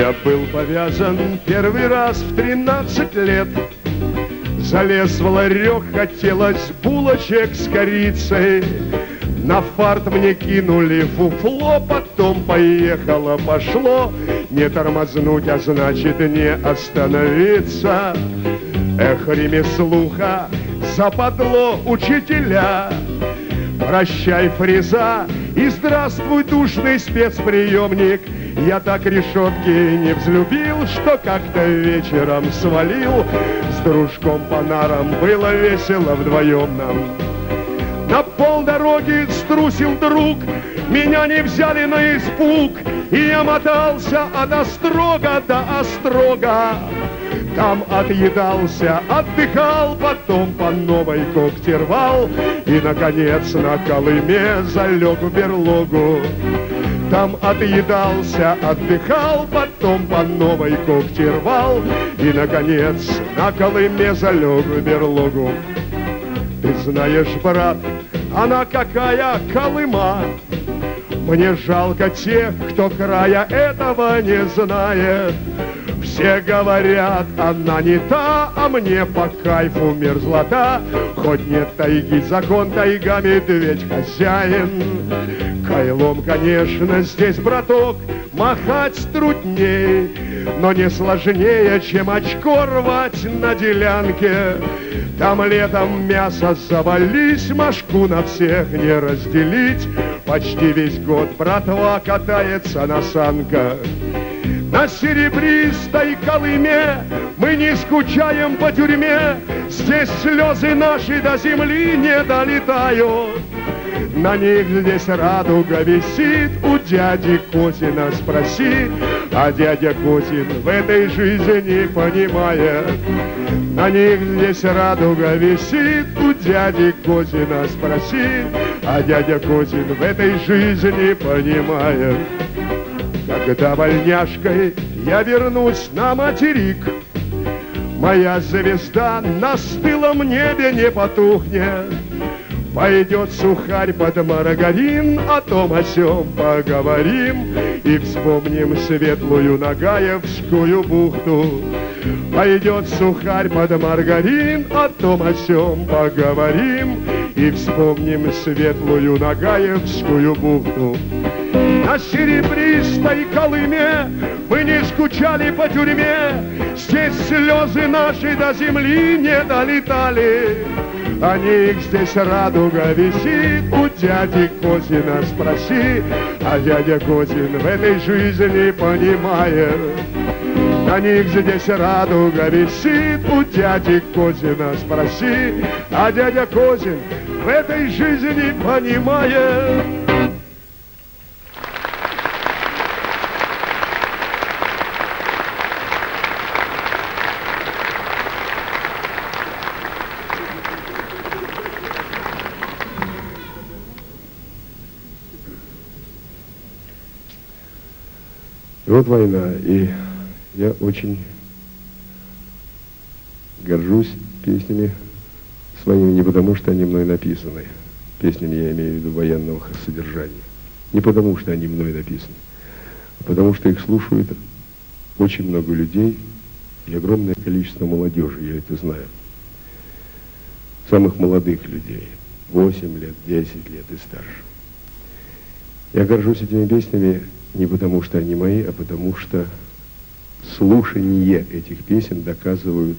Я был повязан первый раз в 13 лет. Залез в ларек, хотелось булочек с корицей. На фарт мне кинули фуфло, потом поехало-пошло. Не тормознуть, а значит не остановиться. Эх, ремеслуха, западло учителя. Прощай, фреза, и здравствуй, душный спецприемник. Я так решетки не взлюбил, что как-то вечером свалил. С дружком по нарам было весело вдвоем нам. На полдороги струсил друг, меня не взяли на испуг, и я мотался от острога до острога. Там отъедался, отдыхал, потом по новой когти рвал, и, наконец, на Колыме залег в берлогу. Там отъедался, отдыхал, потом по новой когти рвал, и, наконец, на Колыме залег в берлогу. Ты знаешь, брат, она какая Колыма. Мне жалко тех, кто края этого не знает. Все говорят, она не та, а мне по кайфу мерзлота. Хоть нет тайги, закон, тайга, медведь хозяин. Кайлом, конечно, здесь, браток, махать трудней, но не сложнее, чем очко рвать на делянке. Там летом мясо завались, мошку на всех не разделить. Почти весь год братва катается на санках. На серебристой Колыме мы не скучаем по тюрьме. Здесь слезы наши до земли не долетают. На них здесь радуга висит, у дяди Козина спроси. А дядя Козин в этой жизни не понимает. На них здесь радуга висит, у дяди Козина спроси. А дядя Козин в этой жизни не понимает. Когда вольняшкой я вернусь на материк, моя звезда на стылом небе не потухнет. Пойдет сухарь под маргарин, о том о сём поговорим и вспомним светлую Нагаевскую бухту. Пойдет сухарь под маргарин, о том о сём поговорим и вспомним светлую Нагаевскую бухту. На серебристой Колыме мы не скучали по тюрьме. Здесь слезы наши до земли не долетали. О них здесь радуга висит, у дяди Козина спроси. А дядя Козин в этой жизни не понимает. На них здесь радуга висит, у дяди Козина спроси. А дядя Козин в этой жизни не понимает. Вот война, и я очень горжусь песнями своими не потому, что они мной написаны. Песнями я имею в виду военного содержания. Не потому, что они мной написаны, а потому что их слушают очень много людей и огромное количество молодежи, я это знаю. Самых молодых людей, 8 лет, 10 лет и старше. Я горжусь этими песнями не потому, что они мои, а потому что слушание этих песен доказывают,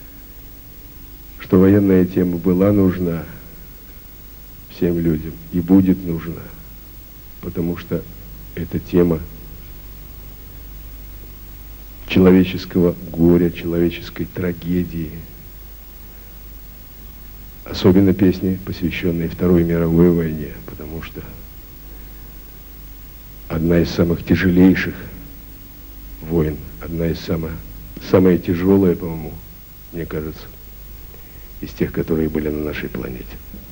что военная тема была нужна всем людям и будет нужна, потому что это тема человеческого горя, человеческой трагедии. Особенно песни, посвященные Второй мировой войне, потому что одна из самых тяжелейших войн, одна из самая тяжелая, по-моему, мне кажется, из тех, которые были на нашей планете.